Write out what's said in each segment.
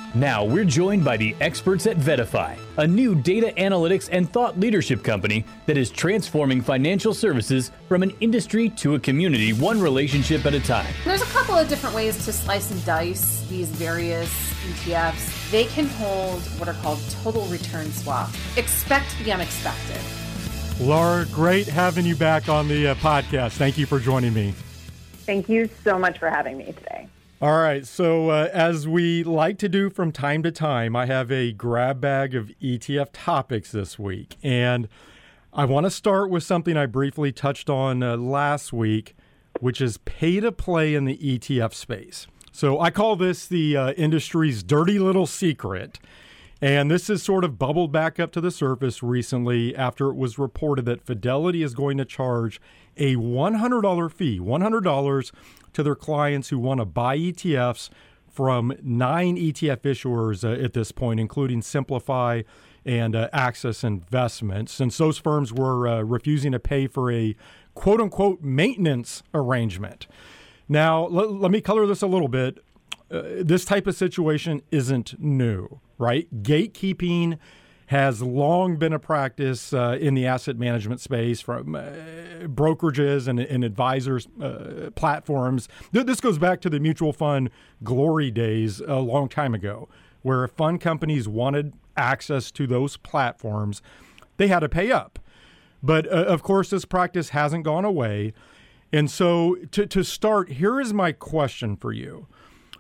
Now we're joined by the experts at VettaFi, a new data analytics and thought leadership company that is transforming financial services from an industry to a community, one relationship at a time. There's a couple of different ways to slice and dice these various ETFs. They can hold what are called total return swaps. Expect the unexpected. Laura, great having you back on the podcast. Thank you for joining me. Thank you so much for having me today. All right. So as we like to do from time to time, I have a grab bag of ETF topics this week. And I want to start with something I briefly touched on last week, which is pay to play in the ETF space. So I call this the industry's dirty little secret. And this has sort of bubbled back up to the surface recently after it was reported that Fidelity is going to charge a $100 fee, $100 to their clients who want to buy ETFs from 9 ETF issuers at this point, including Simplify and Access Investments, since those firms were refusing to pay for a quote-unquote maintenance arrangement. Now, let me color this a little bit. This type of situation isn't new, right? Gatekeeping has long been a practice in the asset management space from brokerages and advisors platforms. This goes back to the mutual fund glory days a long time ago, where if fund companies wanted access to those platforms, they had to pay up. But of course, this practice hasn't gone away. And so to start, here is my question for you.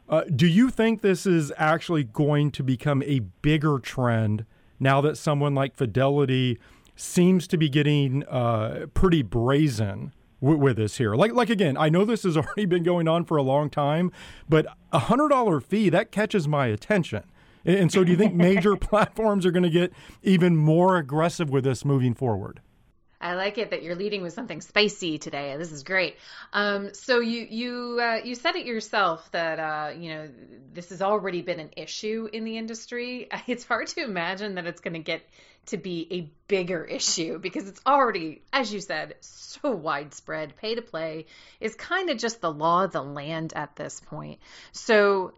Do you think this is actually going to become a bigger trend now that someone like Fidelity seems to be getting pretty brazen with this here? Like again, I know this has already been going on for a long time, but a $100 fee, that catches my attention. And so do you think major platforms are going to get even more aggressive with this moving forward? I like it that you're leading with something spicy today. This is great. So you said it yourself that this has already been an issue in the industry. It's hard to imagine that it's going to get to be a bigger issue because it's already, as you said, so widespread. Pay to play is kind of just the law of the land at this point. So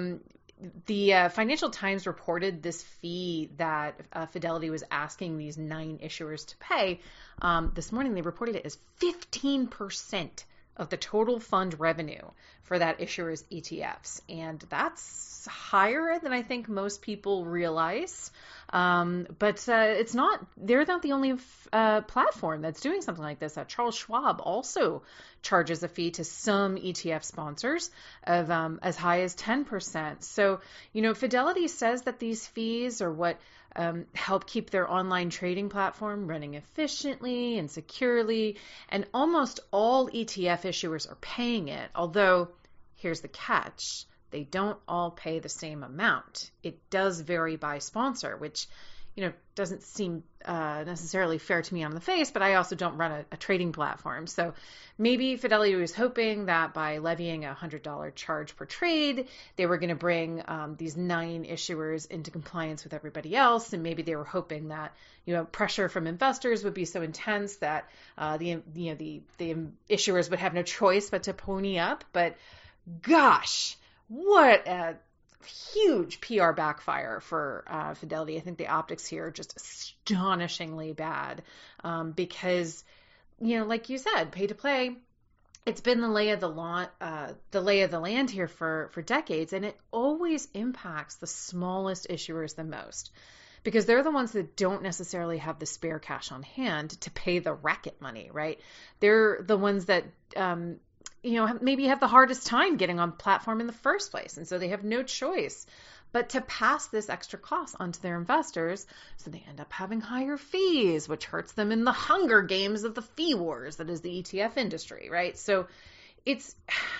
the Financial Times reported this fee that Fidelity was asking these 9 issuers to pay. This morning, they reported it as 15% of the total fund revenue for that issuer's ETFs. And that's higher than I think most people realize. But it's not, they're not the only platform that's doing something like this. Charles Schwab also charges a fee to some ETF sponsors of as high as 10%. So, Fidelity says that these fees are what help keep their online trading platform running efficiently and securely. And almost all ETF issuers are paying it. Although, here's the catch. They don't all pay the same amount. It does vary by sponsor, which, doesn't seem necessarily fair to me on the face, but I also don't run a trading platform. So maybe Fidelity was hoping that by levying a $100 charge per trade, they were going to bring these 9 issuers into compliance with everybody else. And maybe they were hoping that, pressure from investors would be so intense that the issuers would have no choice but to pony up. But gosh, what a huge PR backfire for Fidelity. I think the optics here are just astonishingly bad because, like you said, pay to play, it's been the lay of the land here for decades, and it always impacts the smallest issuers the most because they're the ones that don't necessarily have the spare cash on hand to pay the racket money, right? They're the ones that maybe have the hardest time getting on platform in the first place. And so they have no choice but to pass this extra cost onto their investors. So they end up having higher fees, which hurts them in the hunger games of the fee wars that is the ETF industry, right? So it's,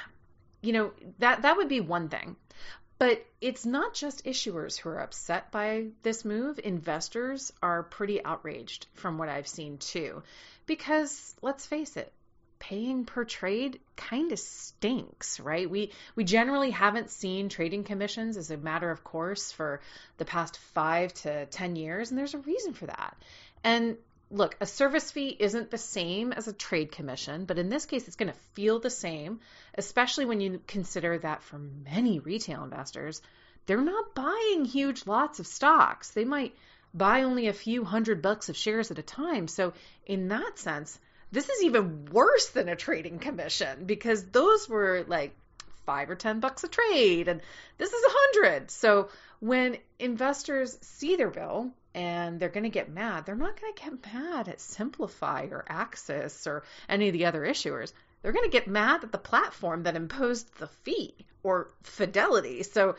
that would be one thing. But it's not just issuers who are upset by this move. Investors are pretty outraged from what I've seen too, because let's face it, paying per trade kind of stinks, right? We generally haven't seen trading commissions as a matter of course for the past 5 to 10 years, and there's a reason for that. And look, a service fee isn't the same as a trade commission, but in this case, it's going to feel the same, especially when you consider that for many retail investors, they're not buying huge lots of stocks. They might buy only a few $100 of shares at a time. So in that sense, this is even worse than a trading commission, because those were like $5 or $10 a trade, and this is 100. So when investors see their bill and they're going to get mad, they're not going to get mad at Simplify or Axis or any of the other issuers. They're going to get mad at the platform that imposed the fee, or Fidelity. So,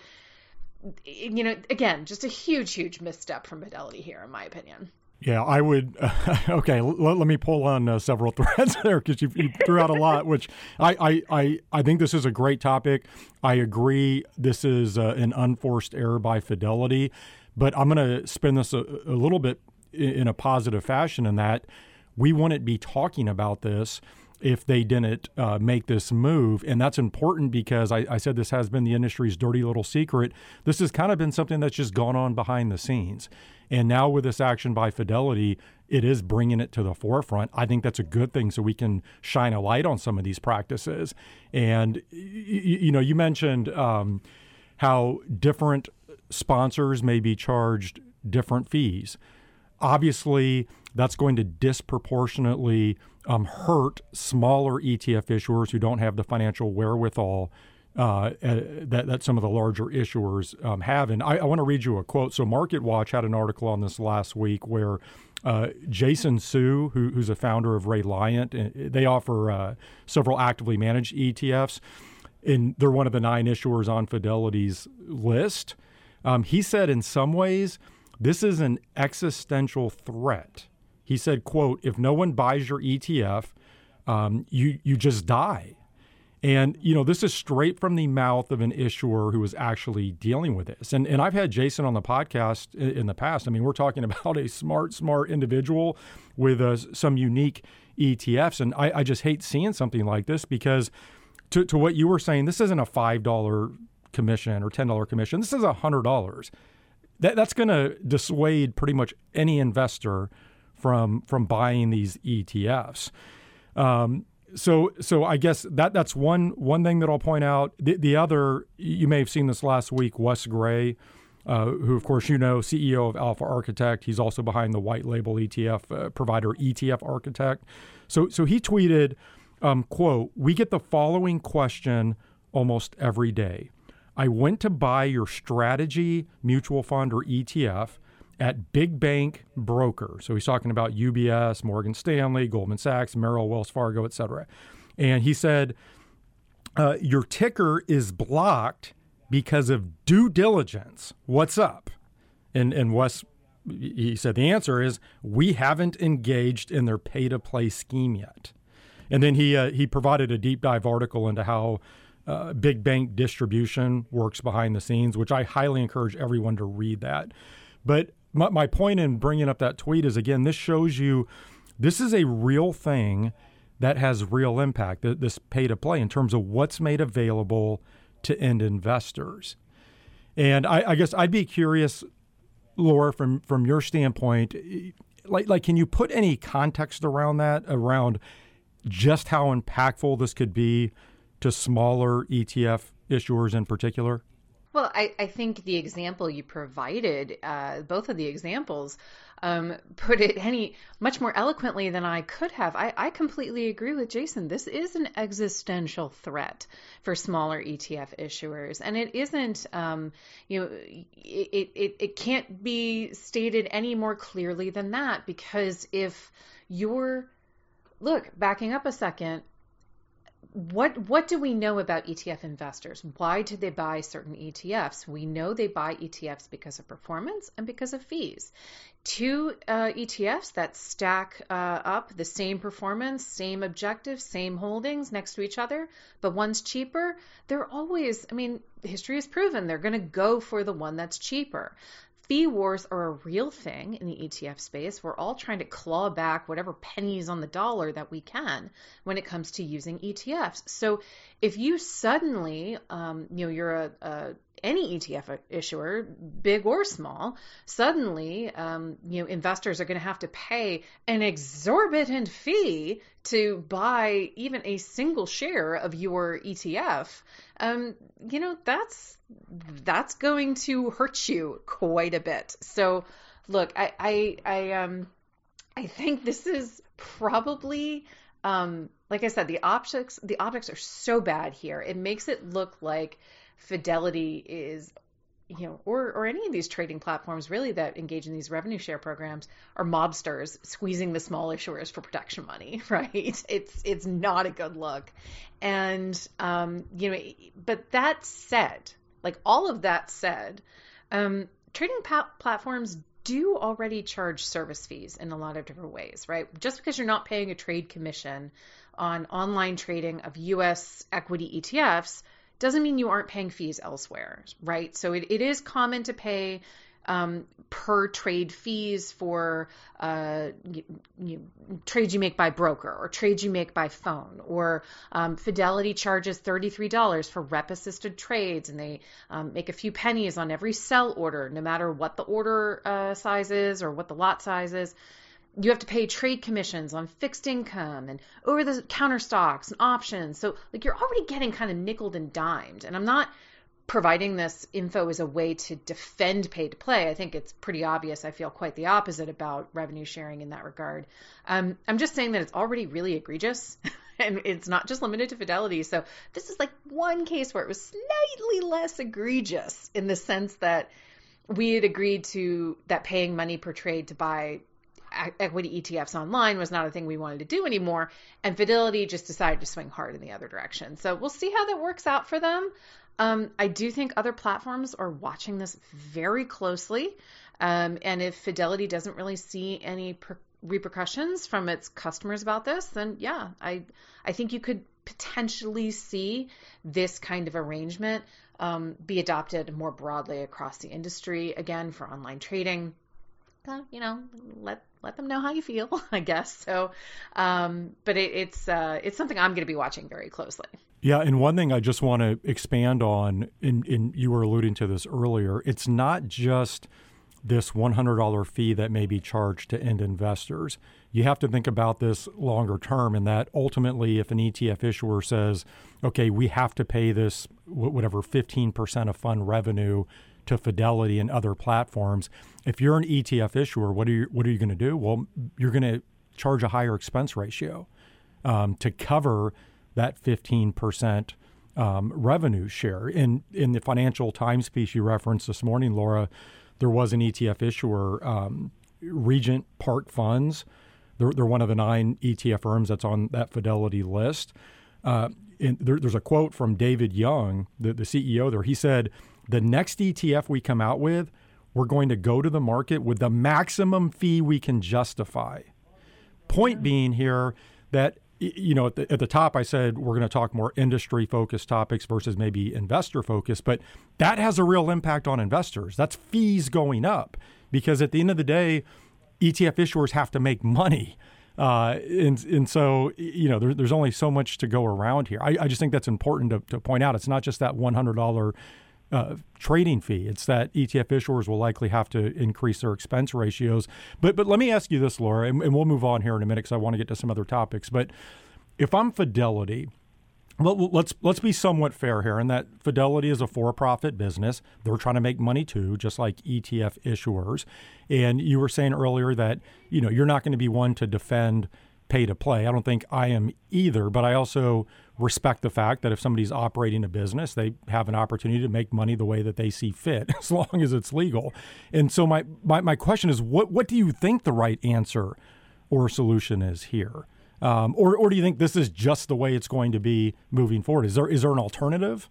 again, just a huge misstep from Fidelity here, in my opinion. Yeah, I would. Okay, let me pull on several threads there, because you threw out a lot, which I think this is a great topic. I agree this is an unforced error by Fidelity, but I'm going to spin this a little bit in a positive fashion, in that we wouldn't be talking about this if they didn't make this move. And that's important, because I said this has been the industry's dirty little secret. This has kind of been something that's just gone on behind the scenes. And now with this action by Fidelity, it is bringing it to the forefront. I think that's a good thing, so we can shine a light on some of these practices. And, you mentioned how different sponsors may be charged different fees. Obviously, that's going to disproportionately hurt smaller ETF issuers who don't have the financial wherewithal that some of the larger issuers have. And I want to read you a quote. So MarketWatch had an article on this last week where Jason Su, who's a founder of Reliant, they offer several actively managed ETFs, and they're one of the 9 issuers on Fidelity's list. He said, in some ways, this is an existential threat. He said, quote, "If no one buys your ETF, you just die." And, this is straight from the mouth of an issuer who is actually dealing with this. And I've had Jason on the podcast in the past. I mean, we're talking about a smart individual with some unique ETFs. And I just hate seeing something like this, because to what you were saying, this isn't a $5 commission or $10 commission. This is $100. That's going to dissuade pretty much any investor from buying these ETFs. So I guess that's one thing that I'll point out. The other, you may have seen this last week, Wes Gray, who of course CEO of Alpha Architect. He's also behind the white label ETF provider ETF Architect. So he tweeted, quote, "We get the following question almost every day. I went to buy your strategy mutual fund or ETF at big bank broker." So he's talking about UBS, Morgan Stanley, Goldman Sachs, Merrill, Wells Fargo, et cetera. And he said, "Your ticker is blocked because of due diligence. What's up?" And Wes, he said, the answer is, "We haven't engaged in their pay-to-play scheme yet." And then he provided a deep dive article into how big bank distribution works behind the scenes, which I highly encourage everyone to read that. But my point in bringing up that tweet is, again, this shows you this is a real thing that has real impact, this pay-to-play, in terms of what's made available to end investors. And I guess I'd be curious, Laura, from your standpoint, like can you put any context around that, around just how impactful this could be to smaller ETF issuers in particular? Well, I think the example you provided, both of the examples, put it much more eloquently than I could have. I completely agree with Jason. This is an existential threat for smaller ETF issuers, and it isn't. It can't be stated any more clearly than that, because if backing up a second. What do we know about ETF investors? Why do they buy certain ETFs? We know they buy ETFs because of performance and because of fees. 2 ETFs that stack up the same performance, same objectives, same holdings next to each other, but one's cheaper, they're always, history has proven they're going to go for the one that's cheaper. Fee wars are a real thing in the ETF space. We're all trying to claw back whatever pennies on the dollar that we can when it comes to using ETFs. So if you suddenly, you're a any ETF issuer, big or small, suddenly, investors are going to have to pay an exorbitant fee to buy even a single share of your ETF. That's going to hurt you quite a bit. So, look, I think this is probably, like I said, the optics are so bad here. It makes it look like Fidelity is, or any of these trading platforms really that engage in these revenue share programs are mobsters squeezing the small issuers for protection money, right? It's not a good look. And, but that said, like all of that said, trading platforms do already charge service fees in a lot of different ways, right? Just because you're not paying a trade commission on online trading of U.S. equity ETFs doesn't mean you aren't paying fees elsewhere, right? So it is common to pay per trade fees for trades you make by broker or trades you make by phone, or Fidelity charges $33 for rep assisted trades, and they make a few pennies on every sell order, no matter what the order size is or what the lot size is. You have to pay trade commissions on fixed income and over the counter stocks and options. So like you're already getting kind of nickeled and dimed. And I'm not providing this info as a way to defend pay to play. I think it's pretty obvious. I feel quite the opposite about revenue sharing in that regard. I'm just saying that it's already really egregious and it's not just limited to Fidelity. So this is like one case where it was slightly less egregious in the sense that we had agreed to that paying money per trade to buy equity ETFs online was not a thing we wanted to do anymore. And Fidelity just decided to swing hard in the other direction. So we'll see how that works out for them. I do think other platforms are watching this very closely. And if Fidelity doesn't really see any repercussions from its customers about this, then yeah, I think you could potentially see this kind of arrangement be adopted more broadly across the industry, again, for online trading. Let them know how you feel, I guess. So, but it's something I'm going to be watching very closely. Yeah, and one thing I just want to expand on, and you were alluding to this earlier, it's not just this $100 fee that may be charged to end investors. You have to think about this longer term, and that ultimately if an ETF issuer says, okay, we have to pay this, whatever, 15% of fund revenue to Fidelity and other platforms. If you're an ETF issuer, what are you going to do? Well, you're going to charge a higher expense ratio to cover that 15% revenue share. In the Financial Times piece you referenced this morning, Laura, there was an ETF issuer, Regent Park Funds. They're one of the 9 ETF firms that's on that Fidelity list. And there's a quote from David Young, the CEO there. He said, the next ETF we come out with, we're going to go to the market with the maximum fee we can justify. Point being here that, at the top I said we're going to talk more industry-focused topics versus maybe investor-focused, but that has a real impact on investors. That's fees going up because at the end of the day, ETF issuers have to make money. And so, there's only so much to go around here. I just think that's important to point out. It's not just that $100 trading fee. It's that ETF issuers will likely have to increase their expense ratios. But let me ask you this, Laura, and we'll move on here in a minute because I want to get to some other topics. But if I'm Fidelity, let's be somewhat fair here in that Fidelity is a for-profit business. They're trying to make money too, just like ETF issuers. And you were saying earlier that, you're not going to be one to defend pay to play. I don't think I am either, but I also respect the fact that if somebody's operating a business, they have an opportunity to make money the way that they see fit, as long as it's legal. And so my question is, what do you think the right answer or solution is here? Or do you think this is just the way it's going to be moving forward? Is there an alternative?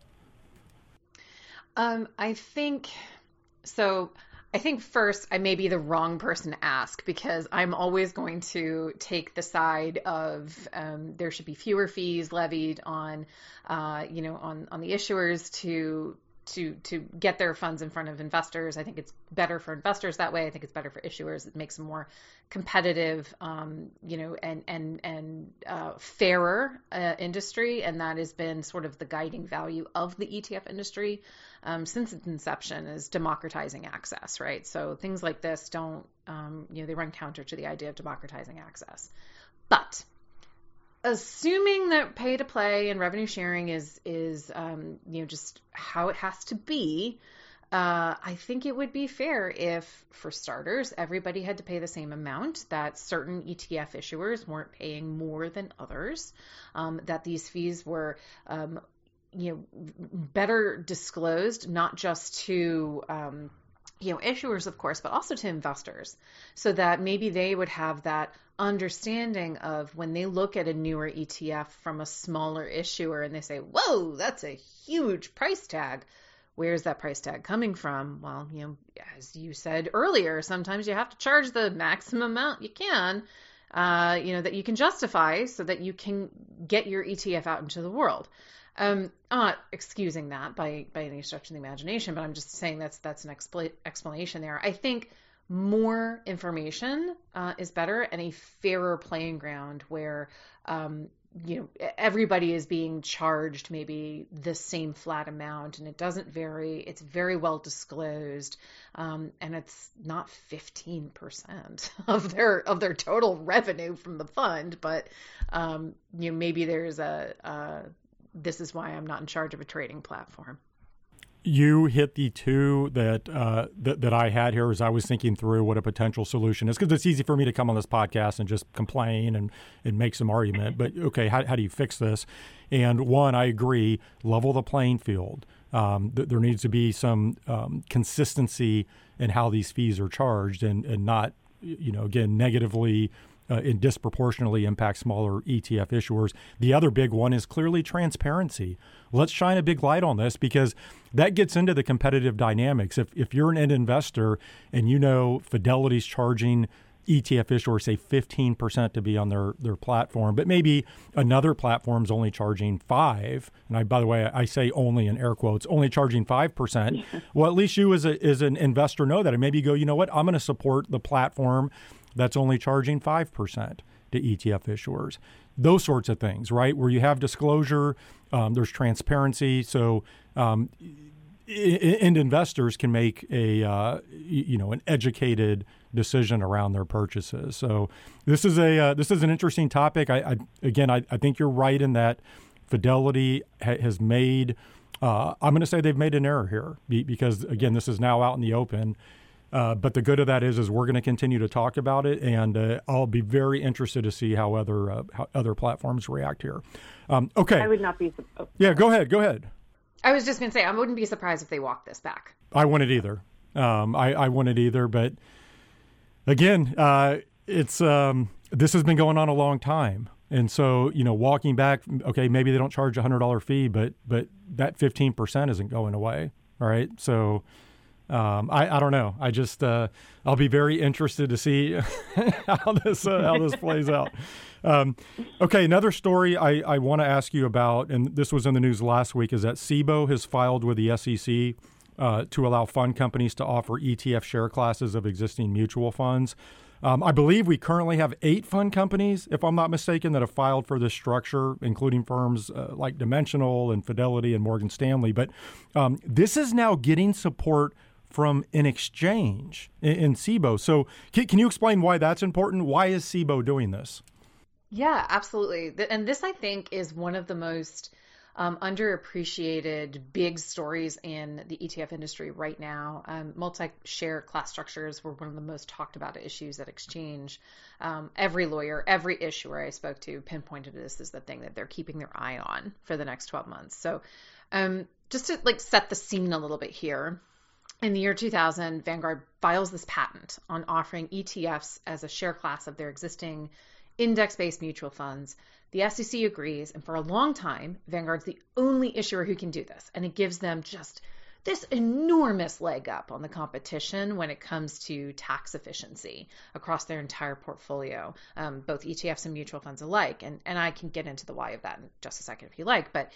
I think first I may be the wrong person to ask because I'm always going to take the side of there should be fewer fees levied on the issuers to to get their funds in front of investors. I think it's better for investors that way. I think it's better for issuers. It makes a more competitive, and fairer industry, and that has been sort of the guiding value of the ETF industry since its inception, is democratizing access, right? So things like this don't, they run counter to the idea of democratizing access. But assuming that pay to play and revenue sharing is just how it has to be, I think it would be fair if, for starters, everybody had to pay the same amount, that certain ETF issuers weren't paying more than others, that these fees were better disclosed, not just to issuers, of course, but also to investors, so that maybe they would have that understanding of when they look at a newer ETF from a smaller issuer and they say, whoa, that's a huge price tag. Where's that price tag coming from? Well, as you said earlier, sometimes you have to charge the maximum amount you can, that you can justify so that you can get your ETF out into the world. I'm not excusing that by any stretch of the imagination, but I'm just saying that's an explanation there. I think more information is better, and a fairer playing ground where everybody is being charged maybe the same flat amount, and it doesn't vary. It's very well disclosed, and it's not 15% of their total revenue from the fund, but maybe there's this is why I'm not in charge of a trading platform. You hit the two that I had here as I was thinking through what a potential solution is, because it's easy for me to come on this podcast and just complain and make some argument. But okay, how do you fix this? And one, I agree, level the playing field. There needs to be some consistency in how these fees are charged, and not, again, negatively and disproportionately impact smaller ETF issuers. The other big one is clearly transparency. Let's shine a big light on this, because that gets into the competitive dynamics. If you're an end investor and Fidelity's charging ETF issuers, say 15% to be on their platform, but maybe another platform's only charging 5%. And by the way, I say only in air quotes, only charging 5%. Yeah. Well, at least you as an investor know that, and maybe you go, you know what, I'm going to support the platform that's only charging 5% to ETF issuers. Those sorts of things, right? Where you have disclosure, there's transparency, so end investors can make an educated decision around their purchases. So this is an interesting topic. I think you're right in that Fidelity has made. I'm going to say they've made an error here, because again, this is now out in the open. But the good of that is we're going to continue to talk about it, and I'll be very interested to see how other platforms react here. Okay. I would not be. Yeah, go ahead. I was just going to say, I wouldn't be surprised if they walk this back. I wouldn't either. I wouldn't either. But again, it's this has been going on a long time. And so, walking back, okay, maybe they don't charge a $100 fee, but that 15% isn't going away. All right. So I don't know. I just I'll be very interested to see how this plays out. Okay, another story I want to ask you about, and this was in the news last week, is that Cboe has filed with the SEC to allow fund companies to offer ETF share classes of existing mutual funds. I believe we currently have 8 fund companies, if I'm not mistaken, that have filed for this structure, including firms like Dimensional and Fidelity and Morgan Stanley. But this is now getting support from an exchange in Cboe. So can you explain why that's important? Why is Cboe doing this? Yeah, absolutely. And this, I think, is one of the most underappreciated big stories in the ETF industry right now. Multi-share class structures were one of the most talked about issues at exchange. Every lawyer, every issuer I spoke to pinpointed this as the thing that they're keeping their eye on for the next 12 months. So just to set the scene a little bit here, in the year 2000, Vanguard files this patent on offering ETFs as a share class of their existing index-based mutual funds. The SEC agrees, and for a long time, Vanguard's the only issuer who can do this, and it gives them just this enormous leg up on the competition when it comes to tax efficiency across their entire portfolio, both ETFs and mutual funds alike. And I can get into the why of that in just a second if you like. But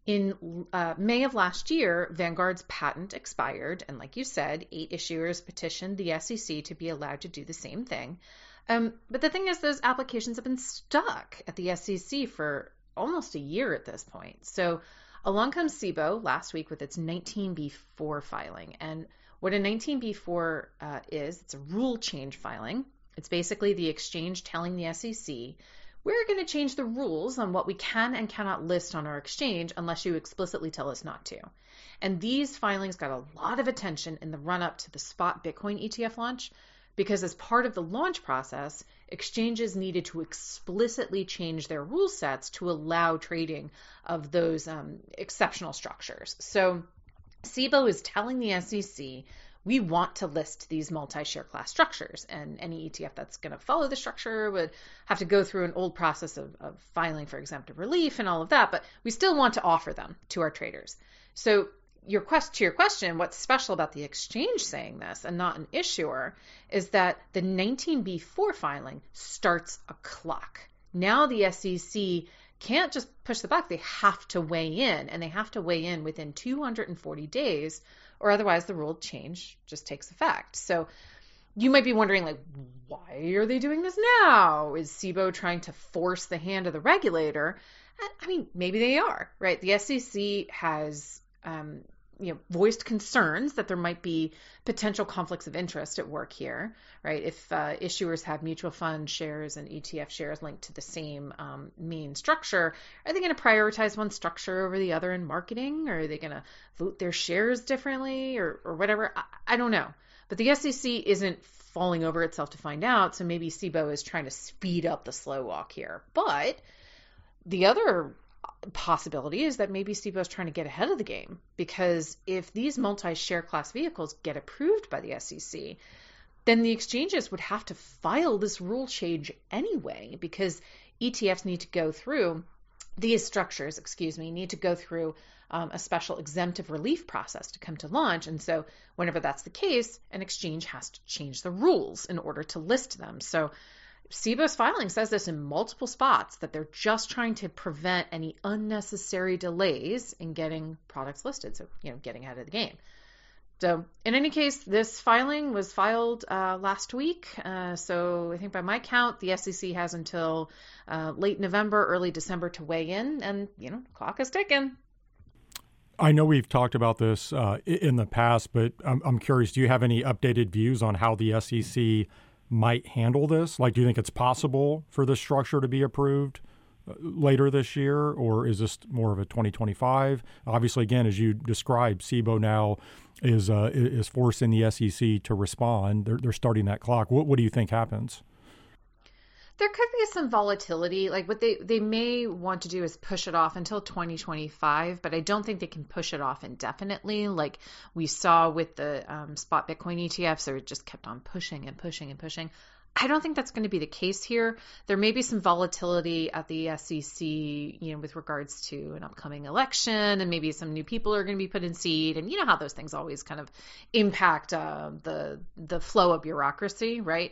In May of last year, Vanguard's patent expired, and like you said, 8 issuers petitioned the SEC to be allowed to do the same thing. But the thing is, those applications have been stuck at the SEC for almost a year at this point. So along comes Cboe last week with its 19B4 filing. And what a 19B4 is, it's a rule change filing. It's basically the exchange telling the SEC, we're going to change the rules on what we can and cannot list on our exchange unless you explicitly tell us not to. And these filings got a lot of attention in the run-up to the spot Bitcoin ETF launch because as part of the launch process, exchanges needed to explicitly change their rule sets to allow trading of those exceptional structures. So Cboe is telling the SEC, we want to list these multi-share class structures, and any ETF that's going to follow the structure would have to go through an old process of filing for exemptive relief and all of that, but we still want to offer them to our traders. So to your question, what's special about the exchange saying this and not an issuer is that the 19B4 filing starts a clock. Now the SEC can't just push the button, they have to weigh in, and they have to weigh in within 240 days, or otherwise the rule change just takes effect. So you might be wondering, like, why are they doing this now? Is Cboe trying to force the hand of the regulator? I mean, maybe they are, right? The SEC has voiced concerns that there might be potential conflicts of interest at work here, right? If issuers have mutual fund shares and ETF shares linked to the same main structure, are they going to prioritize one structure over the other in marketing? Or are they going to vote their shares differently or whatever? I don't know. But the SEC isn't falling over itself to find out, so maybe Cboe is trying to speed up the slow walk here. But the other possibility is that maybe Cboe is trying to get ahead of the game, because if these multi-share class vehicles get approved by the SEC, then the exchanges would have to file this rule change anyway, because ETFs need to go through, these structures, need to go through a special exemptive relief process to come to launch. And so whenever that's the case, an exchange has to change the rules in order to list them. So Cboe's filing says this in multiple spots, that they're just trying to prevent any unnecessary delays in getting products listed. So, getting ahead of the game. So in any case, this filing was filed last week. So I think by my count, the SEC has until late November, early December to weigh in, and, clock is ticking. I know we've talked about this in the past, but I'm curious, do you have any updated views on how the SEC might handle this? Like, do you think it's possible for this structure to be approved later this year, or is this more of a 2025? Obviously, again, as you described, Cboe now is forcing the SEC to respond. They're starting that clock. What do you think happens? There could be some volatility. Like, what they may want to do is push it off until 2025, but I don't think they can push it off indefinitely. Like we saw with the spot Bitcoin ETFs, they just kept on pushing and pushing and pushing. I don't think that's going to be the case here. There may be some volatility at the SEC, with regards to an upcoming election, and maybe some new people are going to be put in seat, and you know how those things always kind of impact the flow of bureaucracy, right?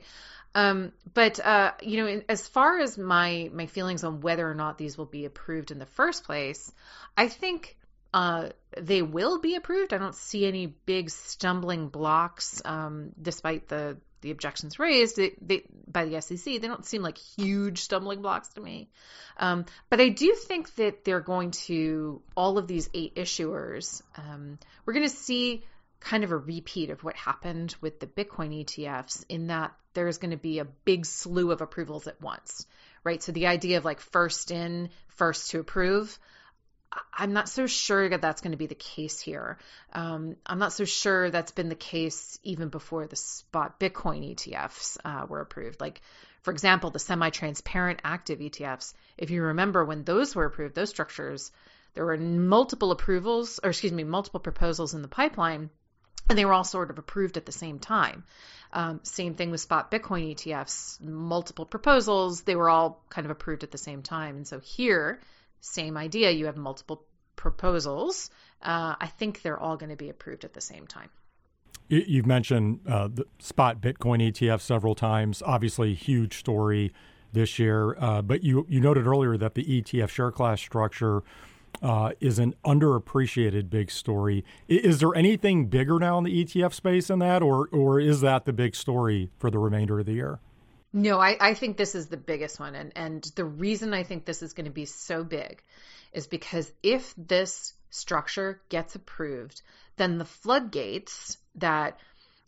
But as far as my feelings on whether or not these will be approved in the first place, I think they will be approved. I don't see any big stumbling blocks, despite the objections raised by the SEC. They don't seem like huge stumbling blocks to me. But I do think that they're going to, all of these 8 issuers, we're going to see kind of a repeat of what happened with the Bitcoin ETFs, in that there's going to be a big slew of approvals at once, right? So the idea of like first in, first to approve, I'm not so sure that that's going to be the case here. I'm not so sure that's been the case even before the spot Bitcoin ETFs were approved. Like, for example, the semi-transparent active ETFs, if you remember when those were approved, those structures, there were multiple proposals in the pipeline, and they were all sort of approved at the same time. Same thing with spot Bitcoin ETFs, multiple proposals, they were all kind of approved at the same time. And so here, same idea, you have multiple proposals. I think they're all going to be approved at the same time. You've mentioned the spot Bitcoin ETF several times, obviously huge story this year. But you noted earlier that the ETF share class structure is an underappreciated big story. Is there anything bigger now in the ETF space than that, or is that the big story for the remainder of the year? No, I think this is the biggest one. And the reason I think this is going to be so big is because if this structure gets approved, then the floodgates that,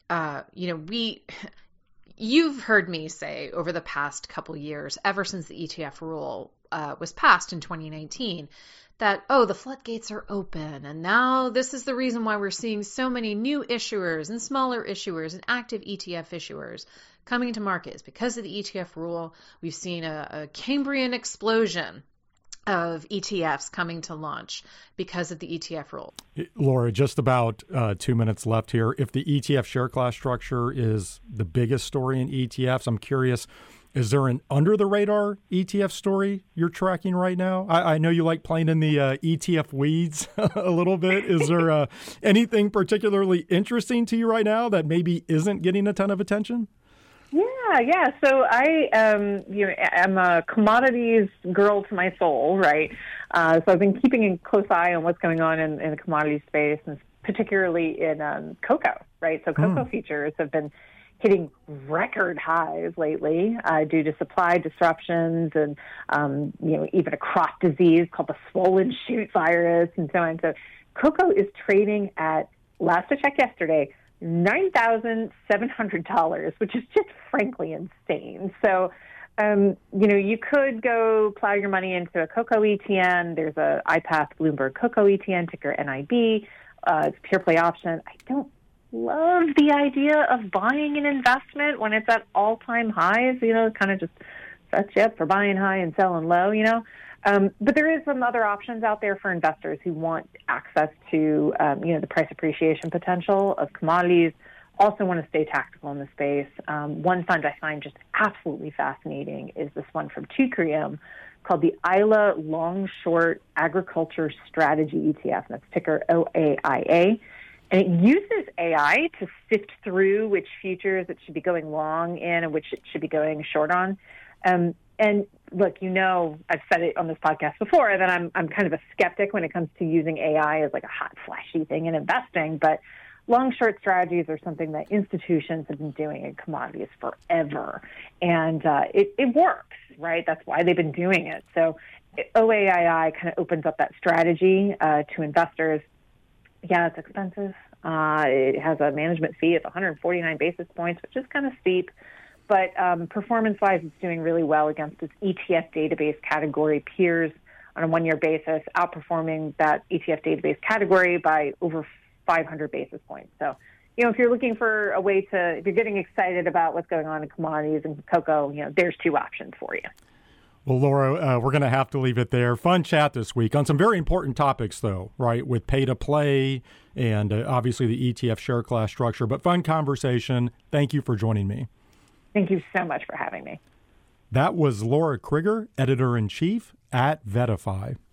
you've heard me say over the past couple years, ever since the ETF rule was passed in 2019, that, the floodgates are open. And now this is the reason why we're seeing so many new issuers and smaller issuers and active ETF issuers coming to market. Is because of the ETF rule. We've seen a Cambrian explosion of ETFs coming to launch because of the ETF rule. Laura, just about 2 minutes left here. If the ETF share class structure is the biggest story in ETFs, I'm curious, is there an under-the-radar ETF story you're tracking right now? I know you like playing in the ETF weeds a little bit. Is there anything particularly interesting to you right now that maybe isn't getting a ton of attention? Yeah. So I am a commodities girl to my soul, right? So I've been keeping a close eye on what's going on in the commodity space, and particularly in cocoa, right? So cocoa futures have been hitting record highs lately due to supply disruptions and, even a crop disease called the swollen shoot virus and so on. So cocoa is trading at, last I checked yesterday, $9,700, which is just frankly insane. So, you could go plow your money into a cocoa ETN. There's a iPath Bloomberg Cocoa ETN, ticker NIB. It's a pure play option. I don't love the idea of buying an investment when it's at all-time highs, kind of just sets you up for buying high and selling low, But there is some other options out there for investors who want access to, the price appreciation potential of commodities, also want to stay tactical in the space. One fund I find just absolutely fascinating is this one from 2Creum called the ILA Long Short Agriculture Strategy ETF, and that's ticker OAIA. And it uses AI to sift through which futures it should be going long in and which it should be going short on. And look, I've said it on this podcast before that I'm kind of a skeptic when it comes to using AI as like a hot, flashy thing in investing. But long-short strategies are something that institutions have been doing in commodities forever. And it works, right? That's why they've been doing it. So OAII kind of opens up that strategy to investors. Yeah, it's expensive. It has a management fee of 149 basis points, which is kind of steep. But performance-wise, it's doing really well against its ETF database category peers on a one-year basis, outperforming that ETF database category by over 500 basis points. So, if you're looking for a way if you're getting excited about what's going on in commodities and cocoa, there's two options for you. Well, Laura, we're going to have to leave it there. Fun chat this week on some very important topics, though, right, with pay-to-play and obviously the ETF share class structure. But fun conversation. Thank you for joining me. Thank you so much for having me. That was Laura Krieger, editor-in-chief at VettaFi.